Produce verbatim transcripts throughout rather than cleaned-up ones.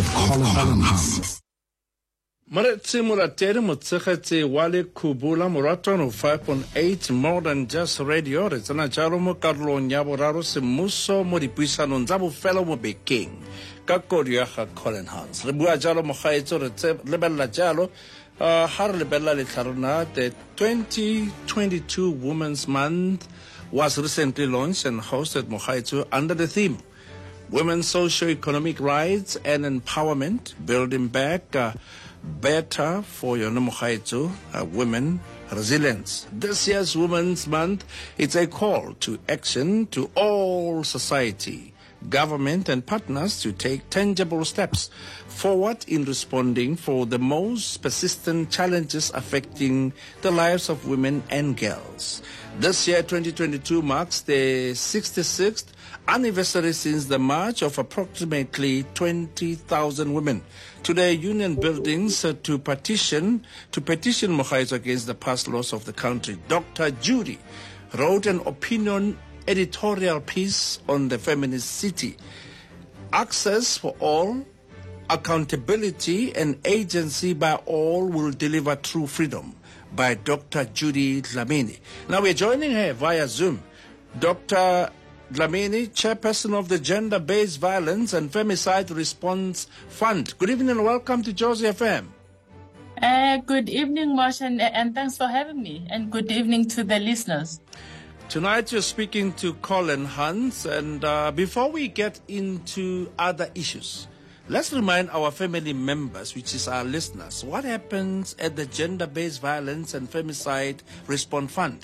with Colin Hans. Maretsi Muratere Mutsakati Wale Kubula Muratono five point eight more than just radio. Rezana Jaromo Carlo Nyaboraro Muso Moripisa Nonzabu fellow mo be king. Kakoriaha Colin Hans. Rebua Jalo Mohaito Lebella Jalo Har Lebella Litaruna. The twenty twenty-two Women's Month was recently launched and hosted Mohaito under the theme Women's Socio-Economic Rights and Empowerment, Building Back uh, Better for your Mohaito, uh, Women Resilience. This year's Women's Month, it's a call to action to all society, government and partners to take tangible steps forward in responding for the most persistent challenges affecting the lives of women and girls. This year, twenty twenty-two, marks the sixty-sixth anniversary since the march of approximately twenty thousand women to their union buildings uh, to petition to petition Mohaito against the past laws of the country. Doctor Judy wrote an opinion editorial piece on the feminist city. Access for all, accountability and agency by all will deliver true freedom, by Doctor Judy Dlamini. Now we're joining her via Zoom. Doctor Dlamini, chairperson of the Gender-Based Violence and Femicide Response Fund. Good evening and welcome to Jozi F M. Uh, good evening, Marsh, and, and thanks for having me. And good evening to the listeners. Tonight you're speaking to Colin Hans, and uh, before we get into other issues, let's remind our family members, which is our listeners, what happens at the Gender-Based Violence and Femicide Response Fund.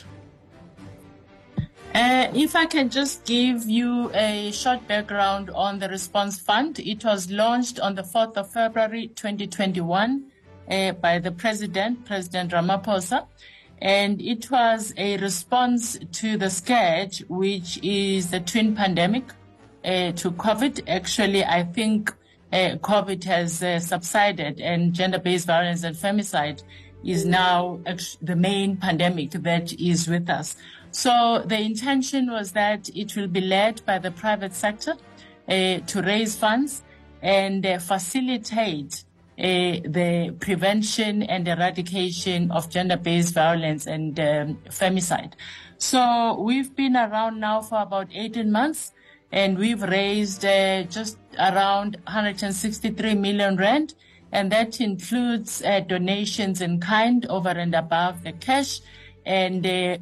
Uh, if I can just give you a short background on the Response Fund. It was launched on the fourth of February twenty twenty-one uh, by the President, President Ramaphosa. And it was a response to the scourge, which is the twin pandemic uh, to COVID. Actually, I think uh, COVID has uh, subsided, and gender-based violence and femicide is now the main pandemic that is with us. So the intention was that it will be led by the private sector uh, to raise funds and uh, facilitate uh, the prevention and eradication of gender-based violence and um, femicide. So we've been around now for about eighteen months, and we've raised uh, just around one hundred sixty-three million rand, and that includes uh, donations in kind over and above the cash. And uh,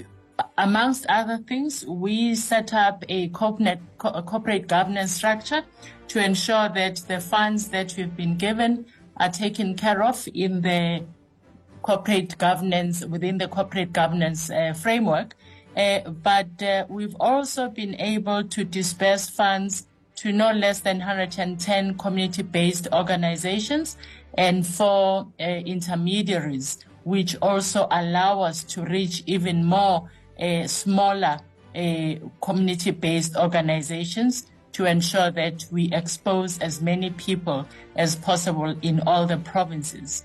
amongst other things, we set up a corporate, a corporate governance structure to ensure that the funds that we've been given are taken care of in the corporate governance, within the corporate governance uh, framework. Uh, but uh, we've also been able to disperse funds to no less than one hundred ten community-based organizations and four uh, intermediaries, which also allow us to reach even more uh, smaller uh, community-based organizations to ensure that we expose as many people as possible in all the provinces.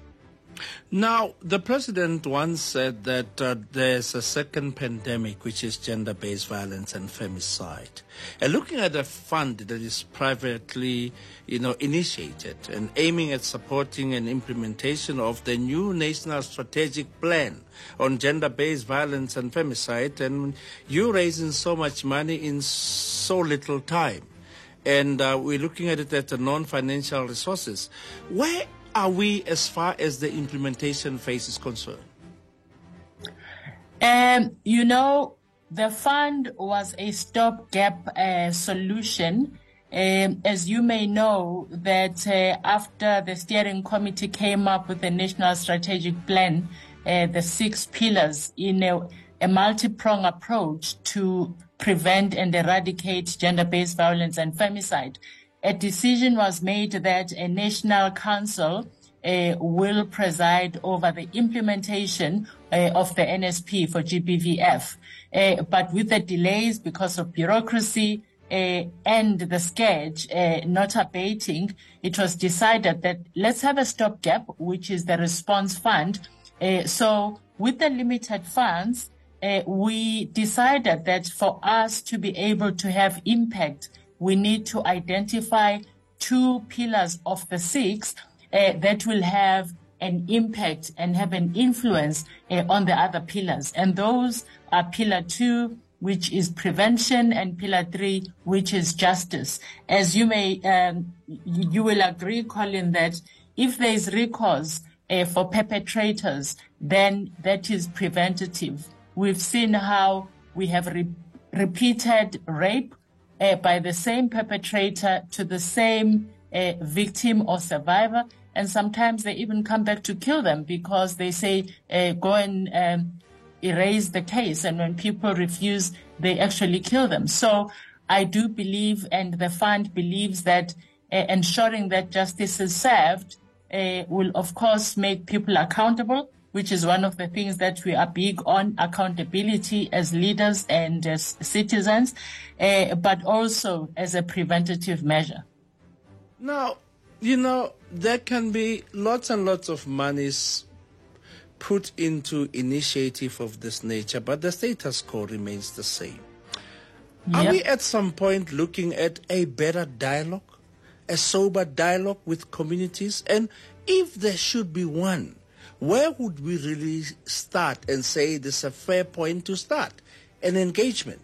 Now, the president once said that uh, there's a second pandemic, which is gender-based violence and femicide. And looking at a fund that is privately, you know, initiated and aiming at supporting an implementation of the new national strategic plan on gender-based violence and femicide, and you raising so much money in so little time, and uh, we're looking at it at the non-financial resources. Where are we as far as the implementation phase is concerned? Um, you know, the fund was a stopgap uh, solution. Um, as you may know, that uh, after the steering committee came up with the National Strategic Plan, uh, the six pillars in a, a multi-pronged approach to prevent and eradicate gender-based violence and femicide, a decision was made that a national council uh, will preside over the implementation uh, of the N S P for G B V F. Uh, but with the delays because of bureaucracy uh, and the scourge uh, not abating, it was decided that let's have a stopgap, which is the response fund. Uh, so with the limited funds, uh, we decided that for us to be able to have impact, we need to identify two pillars of the six uh, that will have an impact and have an influence uh, on the other pillars. And those are pillar two, which is prevention, and pillar three, which is justice. As you may, um, you will agree, Colin, that if there is recourse uh, for perpetrators, then that is preventative. We've seen how we have re- repeated rape uh, by the same perpetrator to the same uh, victim or survivor, and sometimes they even come back to kill them because they say, uh, go and um, erase the case. And when people refuse, they actually kill them. So I do believe, and the fund believes, that uh, ensuring that justice is served uh, will, of course, make people accountable, which is one of the things that we are big on, accountability as leaders and as citizens, uh, but also as a preventative measure. Now, you know, there can be lots and lots of monies put into initiative of this nature, but the status quo remains the same. Yep. Are we at some point looking at a better dialogue, a sober dialogue with communities? And if there should be one, where would we really start and say this is a fair point to start? An engagement.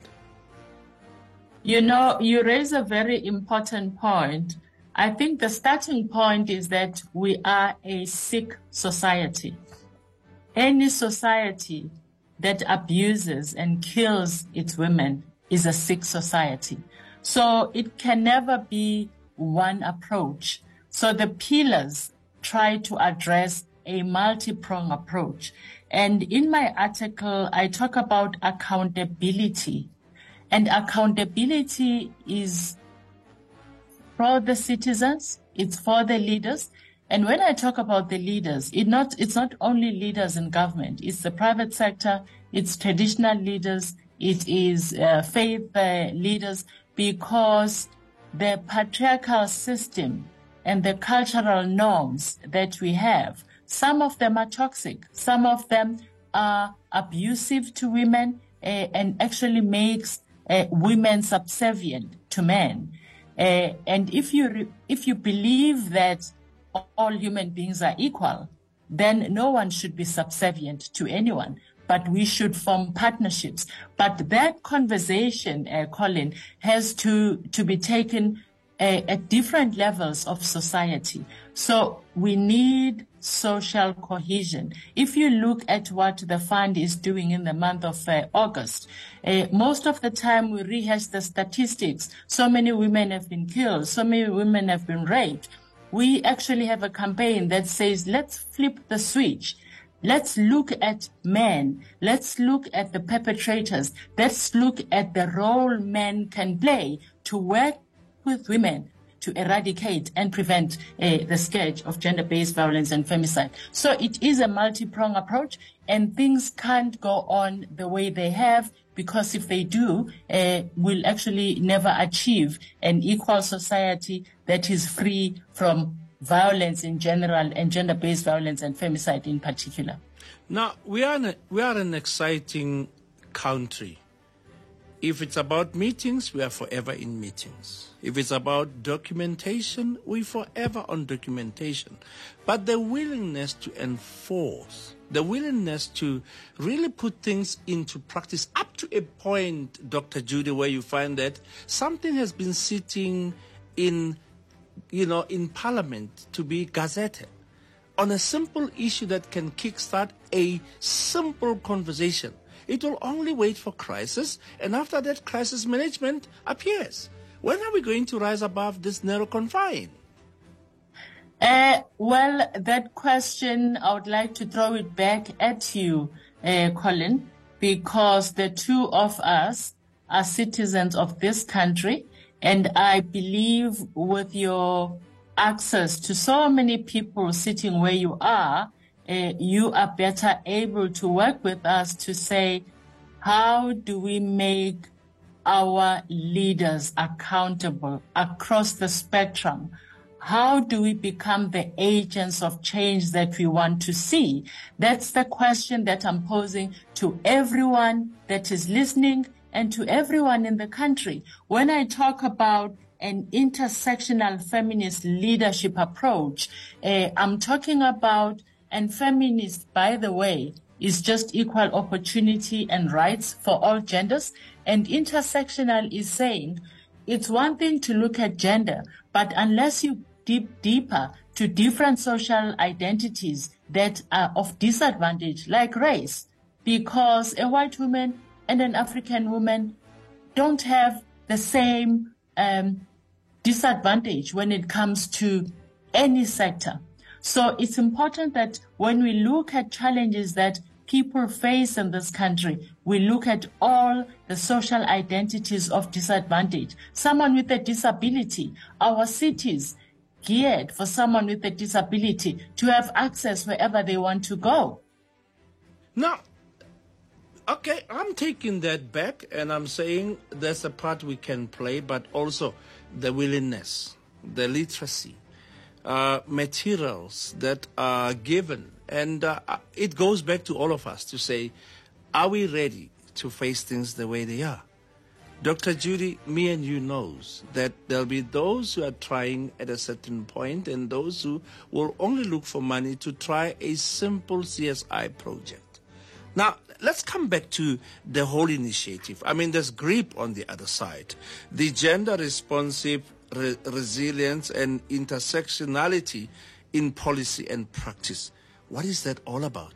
You know, you raise a very important point. I think the starting point is that we are a sick society. Any society that abuses and kills its women is a sick society. So it can never be one approach. So the pillars try to address a multi-pronged approach. And in my article, I talk about accountability. And accountability is for the citizens, it's for the leaders. And when I talk about the leaders, it not, it's not only leaders in government, it's the private sector, it's traditional leaders, it is uh, faith uh, leaders, because the patriarchal system and the cultural norms that we have, some of them are toxic, some of them are abusive to women uh, and actually makes uh, women subservient to men. Uh, and if you re- if you believe that all human beings are equal, then no one should be subservient to anyone, but we should form partnerships. But that conversation, uh, Colin, has to, to be taken uh, at different levels of society. So we need social cohesion. If you look at what the fund is doing in the month of uh, August, uh, most of the time we rehash the statistics. So many women have been killed, so many women have been raped. We actually have a campaign that says, let's flip the switch. Let's look at men. Let's look at the perpetrators. Let's look at the role men can play to work with women to eradicate and prevent uh, the scourge of gender-based violence and femicide. So it is a multi-pronged approach, and things can't go on the way they have, because if they do, uh, we'll actually never achieve an equal society that is free from violence in general and gender-based violence and femicide in particular. Now, we are, an, we are an exciting country. If it's about meetings, we are forever in meetings. If it's about documentation, we're forever on documentation. But the willingness to enforce, the willingness to really put things into practice, up to a point, Doctor Judy, where you find that something has been sitting in, you know, in Parliament to be gazetted on a simple issue that can kickstart a simple conversation. It will only wait for crisis, and after that, crisis management appears. When are we going to rise above this narrow confine? Uh, well, that question, I would like to throw it back at you, uh, Colin, because the two of us are citizens of this country, and I believe with your access to so many people sitting where you are, Uh, you are better able to work with us to say, how do we make our leaders accountable across the spectrum? How do we become the agents of change that we want to see? That's the question that I'm posing to everyone that is listening and to everyone in the country. When I talk about an intersectional feminist leadership approach. Uh, I'm talking about, and feminist, by the way, is just equal opportunity and rights for all genders. And intersectional is saying it's one thing to look at gender, but unless you deep deeper to different social identities that are of disadvantage, like race, because a white woman and an African woman don't have the same um, disadvantage when it comes to any sector. So it's important that when we look at challenges that people face in this country, we look at all the social identities of disadvantage. Someone with a disability, our cities geared for someone with a disability to have access wherever they want to go. Now, okay, I'm taking that back and I'm saying there's a part we can play, but also the willingness, the literacy, uh, materials that are given. And uh, it goes back to all of us to say, are we ready to face things the way they are? Doctor Judy, me and you knows that there'll be those who are trying at a certain point and those who will only look for money to try a simple C S I project. Now, let's come back to the whole initiative. I mean, there's GRIP on the other side. The gender responsive re- resilience and intersectionality in policy and practice. What is that all about?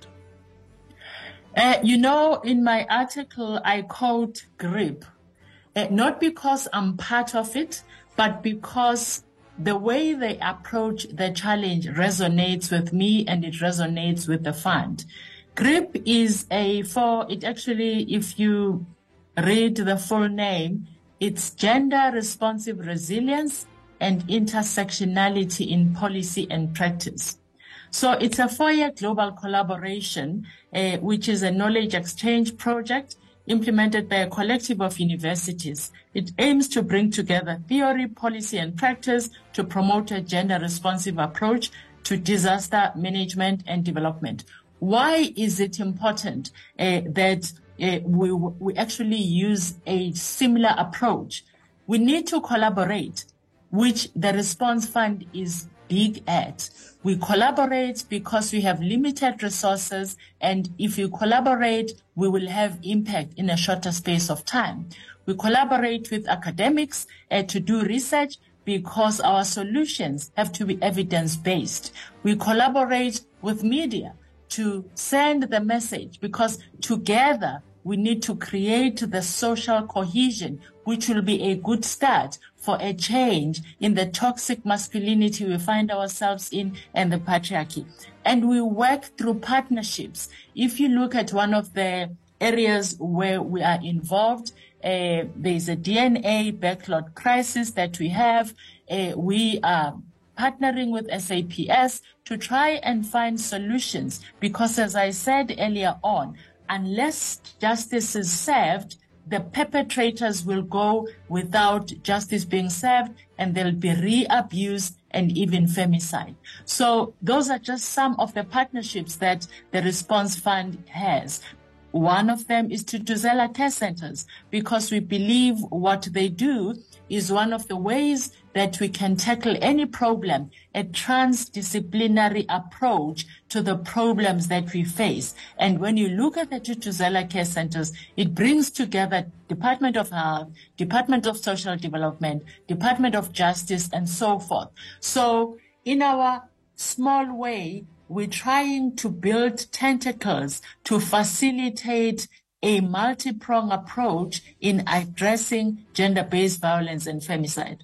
Uh, you know, in my article, I quote GRIP. Uh, not because I'm part of it, but because the way they approach the challenge resonates with me and it resonates with the fund. GRIP is a, for it actually, if you read the full name, it's Gender Responsive Resilience and Intersectionality in Policy and Practice. So it's a four-year global collaboration, uh, which is a knowledge exchange project implemented by a collective of universities. It aims to bring together theory, policy, and practice to promote a gender-responsive approach to disaster management and development. Why is it important uh, that uh, we, we actually use a similar approach? We need to collaborate, which the Response Fund is big at. We collaborate because we have limited resources, and if you collaborate, we will have impact in a shorter space of time. We collaborate with academics uh, to do research because our solutions have to be evidence-based. We collaborate with media to send the message because together we need to create the social cohesion, which will be a good start for a change in the toxic masculinity we find ourselves in and the patriarchy. And we work through partnerships. If you look at one of the areas where we are involved, uh, there's a D N A backlog crisis that we have. Uh, we are partnering with S A P S to try and find solutions because, as I said earlier on, unless justice is served, the perpetrators will go without justice being served and they'll be re-abused and even femicide. So those are just some of the partnerships that the Response Fund has. One of them is to Thudzela Care Centers because we believe what they do is one of the ways that we can tackle any problem, a transdisciplinary approach to the problems that we face. And when you look at the Thudzela Care Centers, it brings together Department of Health, Department of Social Development, Department of Justice, and so forth. So in our small way, we're trying to build tentacles to facilitate a multi-pronged approach in addressing gender-based violence and femicide.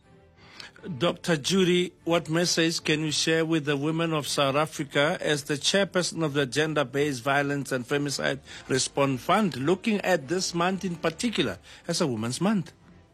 Doctor Judy, what message can you share with the women of South Africa as the chairperson of the Gender-Based Violence and Femicide Response Fund, looking at this month in particular as a Women's Month?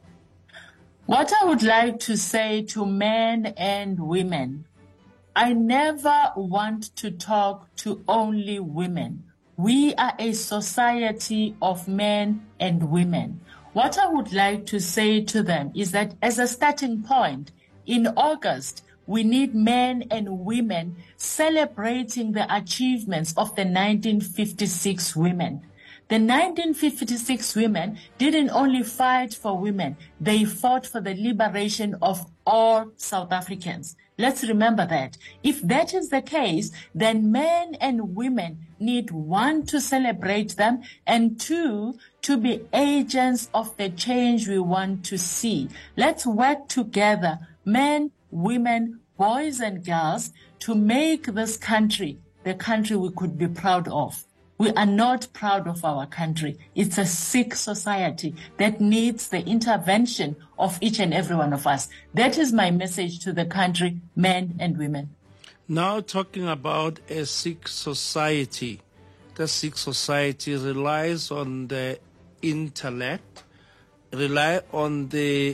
What I would like to say to men and women, I never want to talk to only women. We are a society of men and women. What I would like to say to them is that as a starting point, in August, we need men and women celebrating the achievements of the nineteen fifty-six women. The nineteen fifty-six women didn't only fight for women, they fought for the liberation of all South Africans. Let's remember that. If that is the case, then men and women need, one, to celebrate them, and two, to be agents of the change we want to see. Let's work together, men, women, boys and girls, to make this country the country we could be proud of. We are not proud of our country. It's a sick society that needs the intervention of each and every one of us. That is my message to the country, men and women. Now talking about a sick society. The sick society relies on the intellect, rely on the,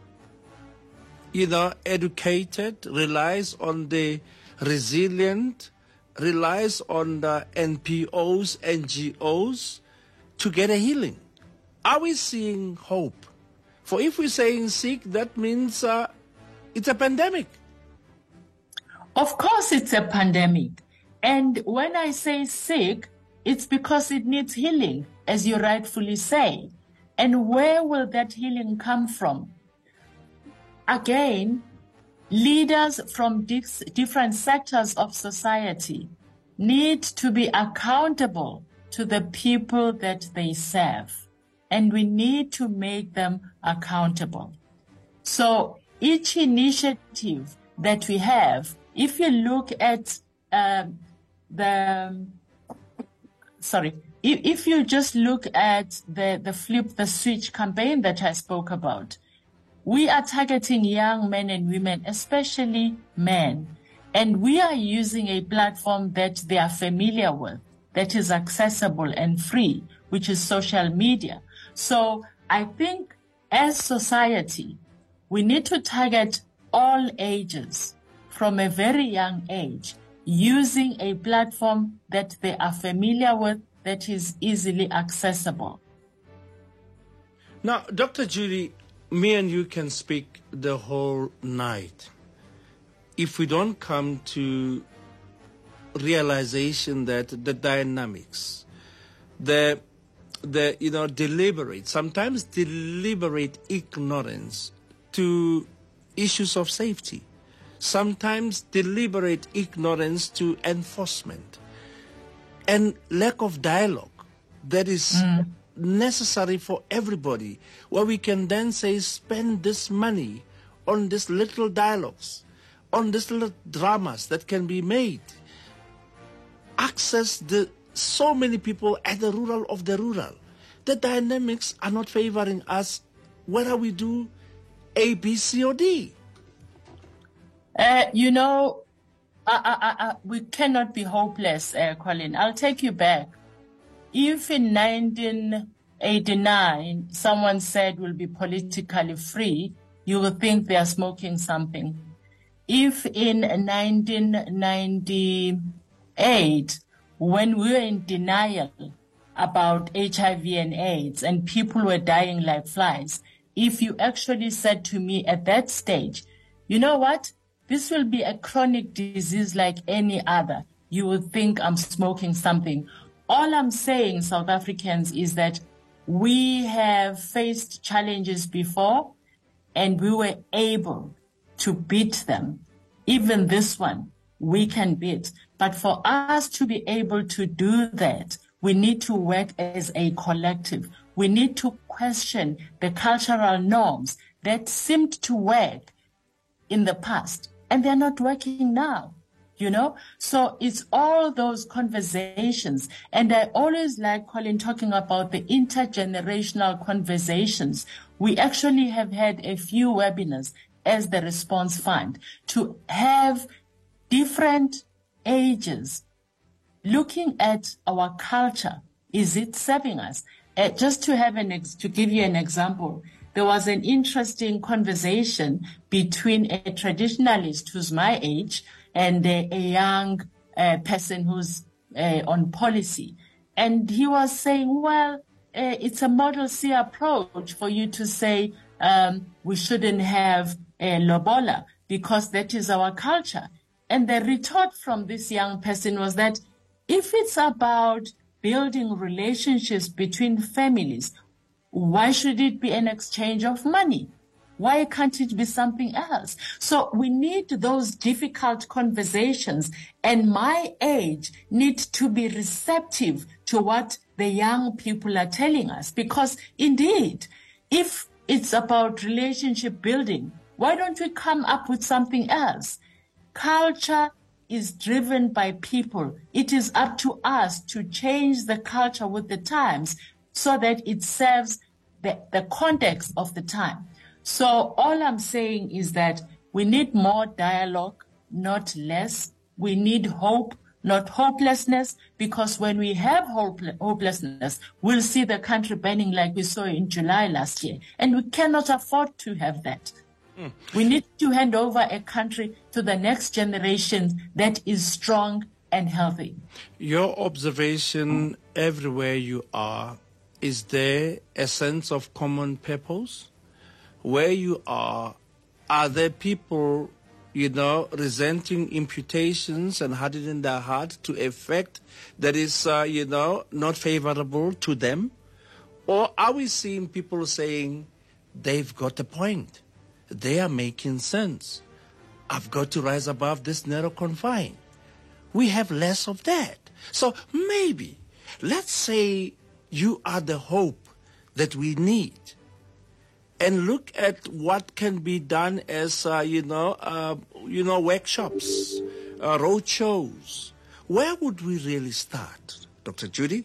you know, educated, relies on the resilient, relies on the N P Os, N G Os to get a healing. Are we seeing hope? For if we're saying sick, that means uh, it's a pandemic. Of course it's a pandemic. And when I say sick, it's because it needs healing, as you rightfully say. And where will that healing come from? Again, leaders from different sectors of society need to be accountable to the people that they serve, and we need to make them accountable. So each initiative that we have, if you look at uh, the, sorry, if, if you just look at the, the Flip the Switch campaign that I spoke about, we are targeting young men and women, especially men. And we are using a platform that they are familiar with, that is accessible and free, which is social media. So I think as society, we need to target all ages from a very young age, using a platform that they are familiar with, that is easily accessible. Now, Doctor Judy, me and you can speak the whole night. If we don't come to realization that the dynamics, the, the you know, deliberate, sometimes deliberate ignorance to issues of safety, sometimes deliberate ignorance to enforcement, and lack of dialogue that is mm. necessary for everybody, where we can then say, spend this money on these little dialogues, on these little dramas that can be made. Access the so many people at the rural of the rural. The dynamics are not favoring us, whether we do A, B, C, or D. Uh, you know, I, I, I, we cannot be hopeless, uh, Colin. I'll take you back. If in nineteen eighty-nine someone said we'll be politically free, you will think they are smoking something. If in nineteen ninety-eight, when we were in denial about H I V and AIDS and people were dying like flies, if you actually said to me at that stage, you know what, this will be a chronic disease like any other, you would think I'm smoking something. All I'm saying, South Africans, is that we have faced challenges before and we were able to beat them. Even this one, we can beat. But for us to be able to do that, we need to work as a collective. We need to question the cultural norms that seemed to work in the past, and they're not working now. You know, so it's all those conversations. And I always like Colin talking about the intergenerational conversations. We actually have had a few webinars as the Response Fund to have different ages looking at our culture. Is it serving us? Uh, just to have an ex- to give you an example, there was an interesting conversation between a traditionalist who's my age and a, a young uh, person who's uh, on policy. And he was saying, well, uh, it's a Model C approach for you to say um, we shouldn't have a lobola because that is our culture. And the retort from this young person was that if it's about building relationships between families, why should it be an exchange of money? Why can't it be something else? So we need those difficult conversations, and my age needs to be receptive to what the young people are telling us. Because indeed, if it's about relationship building, why don't we come up with something else? Culture is driven by people. It is up to us to change the culture with the times so that it serves the, the context of the time. So all I'm saying is that we need more dialogue, not less. We need hope, not hopelessness, because when we have hope, hopelessness, we'll see the country burning like we saw in July last year. And we cannot afford to have that. Mm. We need to hand over a country to the next generation that is strong and healthy. Your observation mm. everywhere you are, is there a sense of common purpose? Where you are, are there people, you know, resenting imputations and hardening their heart to a fact that is, uh, you know, not favorable to them? Or are we seeing people saying, they've got a point, they are making sense, I've got to rise above this narrow confine? We have less of that. So maybe, let's say you are the hope that we need, and look at what can be done as, uh, you know, uh, you know, workshops, uh, road shows. Where would we really start, Doctor Judy?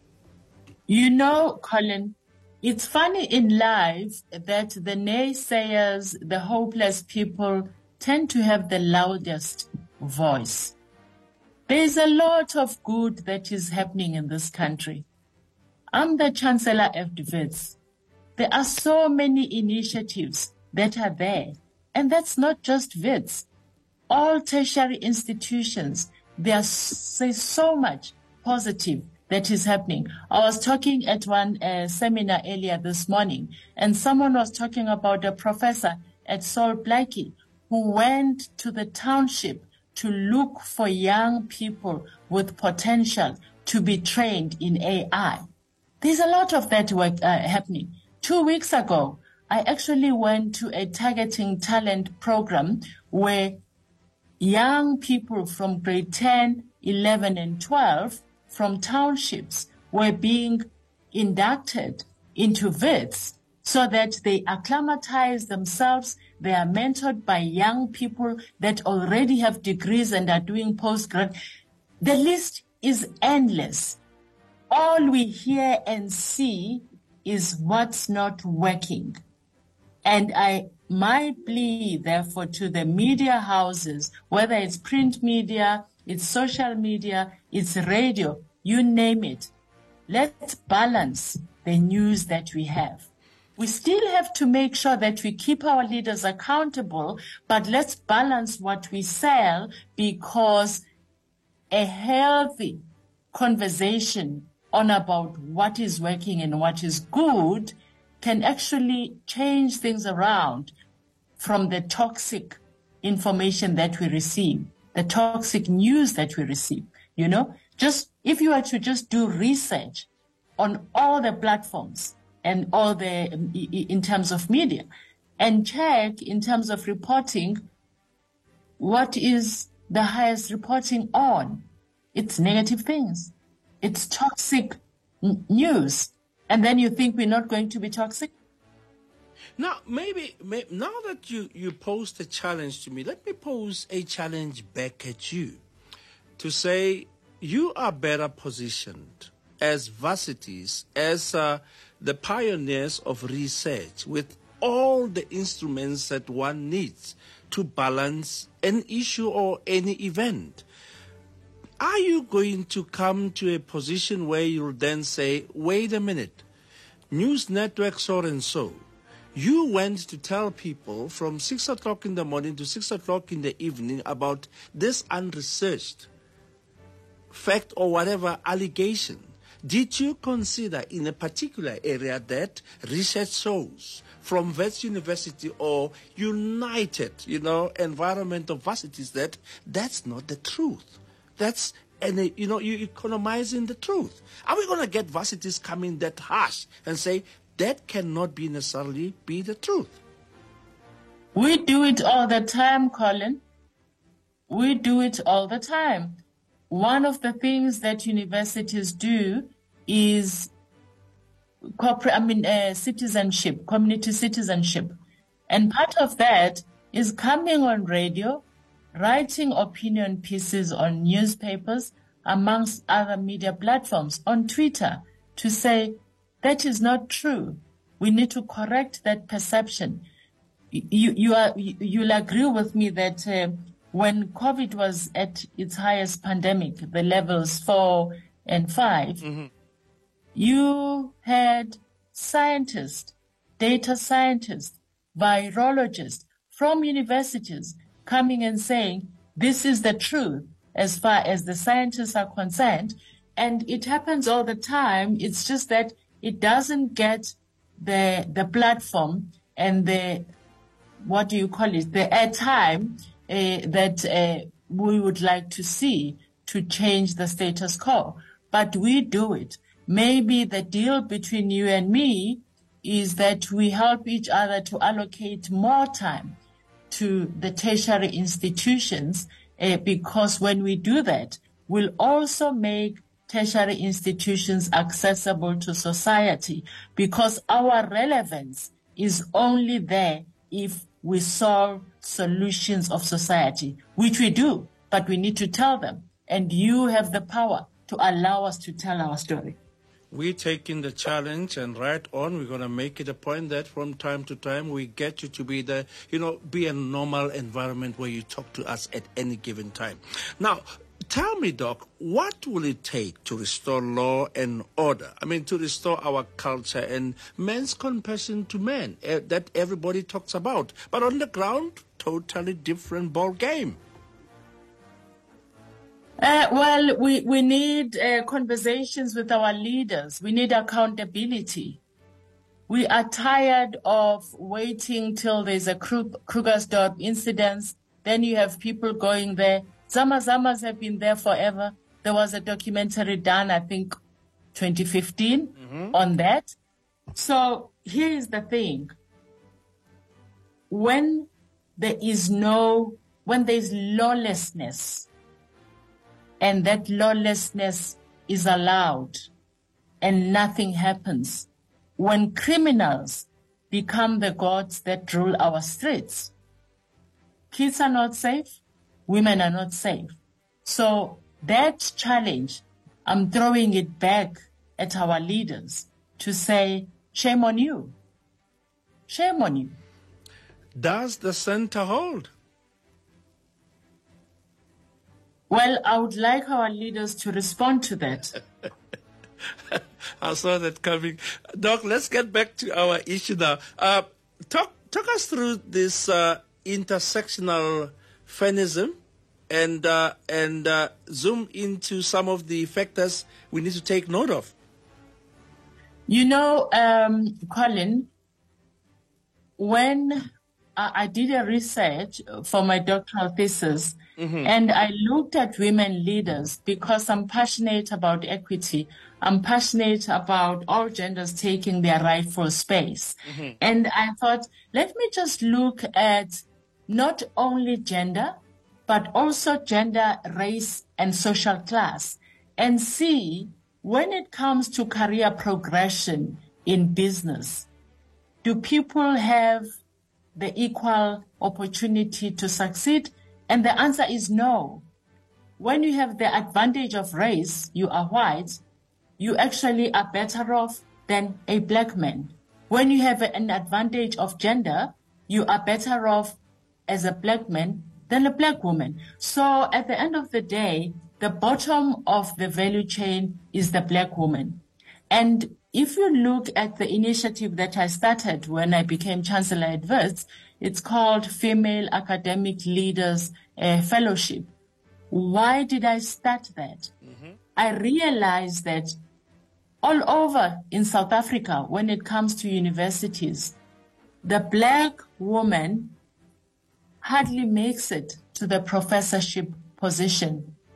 You know, Colin, it's funny in life that the naysayers, the hopeless people, tend to have the loudest voice. There's a lot of good that is happening in this country. I'm the Chancellor of the Wits. There are so many initiatives that are there. And that's not just Wits. All tertiary institutions, there's so much positive that is happening. I was talking at one uh, seminar earlier this morning, and someone was talking about a professor at Sol Plaatje who went to the township to look for young people with potential to be trained in A I. There's a lot of that work uh, happening. Two weeks ago, I actually went to a targeting talent program where young people from grade ten, eleven, and twelve from townships were being inducted into Wits so that they acclimatize themselves. They are mentored by young people that already have degrees and are doing postgrad. The list is endless. All we hear and see is what's not working. And I, my plea, therefore, to the media houses, whether it's print media, it's social media, it's radio, you name it, let's balance the news that we have. We still have to make sure that we keep our leaders accountable, but let's balance what we sell, because a healthy conversation on about what is working and what is good can actually change things around from the toxic information that we receive, the toxic news that we receive. You know, just if you were to just do research on all the platforms and all the, in terms of media, and check in terms of reporting, what is the highest reporting on? It's negative things. It's toxic n- news. And then you think we're not going to be toxic? Now, maybe, maybe now that you, you posed a challenge to me, let me pose a challenge back at you to say you are better positioned as varsities, as uh, the pioneers of research, with all the instruments that one needs to balance an issue or any event. Are you going to come to a position where you'll then say, wait a minute, news network so and so, you went to tell people from six o'clock in the morning to six o'clock in the evening about this unresearched fact or whatever allegation. Did you consider in a particular area that research shows from Wits University or United, you know, environment of varsities that that's not the truth? That's and, uh, you know, you're economizing the truth. Are we going to get varsities coming that harsh and say that cannot be necessarily be the truth? We do it all the time, Colin. We do it all the time. One of the things that universities do is corporate, I mean, uh, citizenship, community citizenship. And part of that is coming on radio, writing opinion pieces on newspapers, amongst other media platforms, on Twitter, to say, that is not true. We need to correct that perception. You, you are, you'll agree with me that uh, when COVID was at its highest pandemic, the levels four and five, mm-hmm. you had scientists, data scientists, virologists from universities coming and saying, this is the truth as far as the scientists are concerned. And it happens all the time. It's just that it doesn't get the the platform and the, what do you call it, the airtime uh, that uh, we would like to see to change the status quo. But we do it. Maybe the deal between you and me is that we help each other to allocate more time to the tertiary institutions, uh, because when we do that, we'll also make tertiary institutions accessible to society, because our relevance is only there if we solve solutions of society, which we do, but we need to tell them. And you have the power to allow us to tell our story. We're taking the challenge, and right on, we're going to make it a point that from time to time we get you to be the, you know, be a normal environment where you talk to us at any given time. Now, tell me, Doc, what will it take to restore law and order? I mean, to restore our culture and men's compassion to men uh, that everybody talks about. But on the ground, totally different ball game. Uh, well, we, we need uh, conversations with our leaders. We need accountability. We are tired of waiting till there's a Krugersdorp incident. Then you have people going there. Zama Zamas have been there forever. There was a documentary done, I think, twenty fifteen mm-hmm. on that. So here is the thing. When there is no, when there is lawlessness, and that lawlessness is allowed and nothing happens, when criminals become the gods that rule our streets, kids are not safe, women are not safe. So that challenge, I'm throwing it back at our leaders to say, shame on you. Shame on you. Does the center hold? Well, I would like our leaders to respond to that. I saw that coming. Doc, let's get back to our issue now. Uh, talk, talk us through this uh, intersectional feminism and, uh, and uh, zoom into some of the factors we need to take note of. You know, um, Colin, when I, I did a research for my doctoral thesis, mm-hmm. and I looked at women leaders because I'm passionate about equity. I'm passionate about all genders taking their rightful space. Mm-hmm. And I thought, let me just look at not only gender, but also gender, race, and social class, and see when it comes to career progression in business, do people have the equal opportunity to succeed? And the answer is no. When you have the advantage of race, you are white, you actually are better off than a black man. When you have an advantage of gender, you are better off as a black man than a black woman. So at the end of the day, the bottom of the value chain is the black woman. And if you look at the initiative that I started when I became Chancellor at Wits, it's called Female Academic Leaders uh, Fellowship. Why did I start that? Mm-hmm. I realized that all over in South Africa, when it comes to universities, the black woman hardly makes it to the professorship position.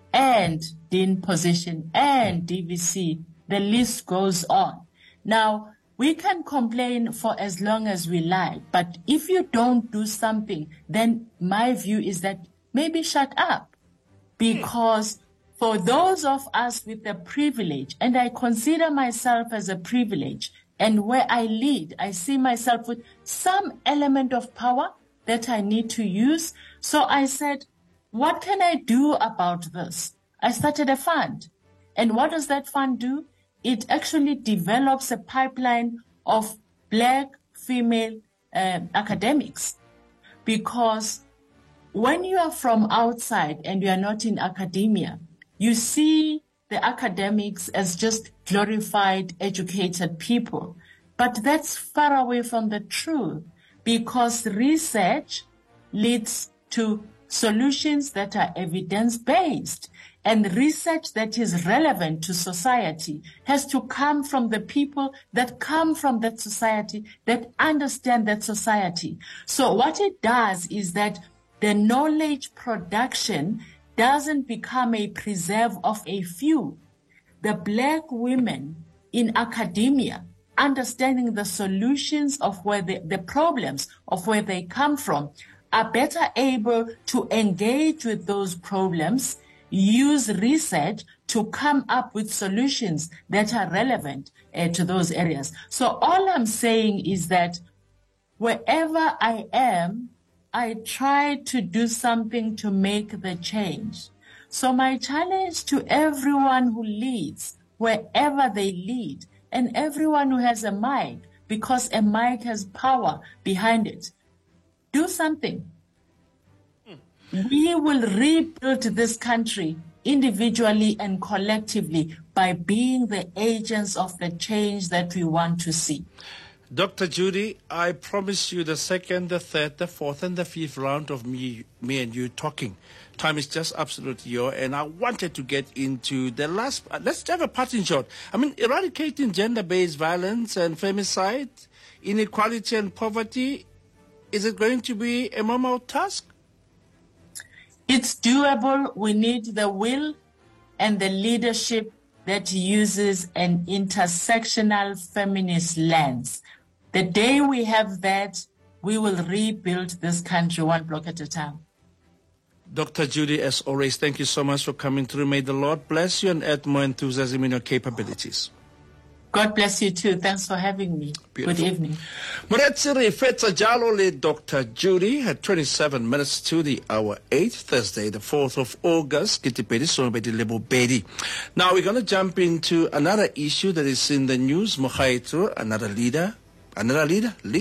and Dean position and D V C. The list goes on. Now, we can complain for as long as we like, but if you don't do something, then my view is that maybe shut up. Because for those of us with the privilege, and I consider myself as a privilege, and where I lead, I see myself with some element of power that I need to use. So I said, what can I do about this? I started a fund. And what does that fund do? It actually develops a pipeline of black female uh, academics. Because when you are from outside and you are not in academia, you see the academics as just glorified, educated people. But that's far away from the truth, because research leads to solutions that are evidence-based. And research that is relevant to society has to come from the people that come from that society, that understand that society. So what it does is that the knowledge production doesn't become a preserve of a few. The black women in academia, understanding the solutions of where the, the problems of where they come from, are better able to engage with those problems, use research to come up with solutions that are relevant uh, to those areas. So all I'm saying is that wherever I am, I try to do something to make the change. So my challenge to everyone who leads, wherever they lead, and everyone who has a mic, because a mic has power behind it, do something. We will rebuild this country individually and collectively by being the agents of the change that we want to see. Doctor Judy, I promise you the second, the third, the fourth, and the fifth round of me, me and you talking. Time is just absolutely yours, and I wanted to get into the last. Uh, let's have a parting shot. I mean, eradicating gender-based violence and femicide, inequality and poverty. Is it going to be a normal task? It's doable. We need the will and the leadership that uses an intersectional feminist lens. The day we have that, we will rebuild this country one block at a time. Doctor Judy, as always, thank you so much for coming through. May the Lord bless you and add more enthusiasm in your capabilities. God bless you too. Thanks for having me. Beautiful. Good evening. Moretsi re fetsa jalo le Doctor Judy at twenty-seven minutes to the hour eight, Thursday, the fourth of August. Now we're going to jump into another issue that is in the news. Another leader, another leader, leader.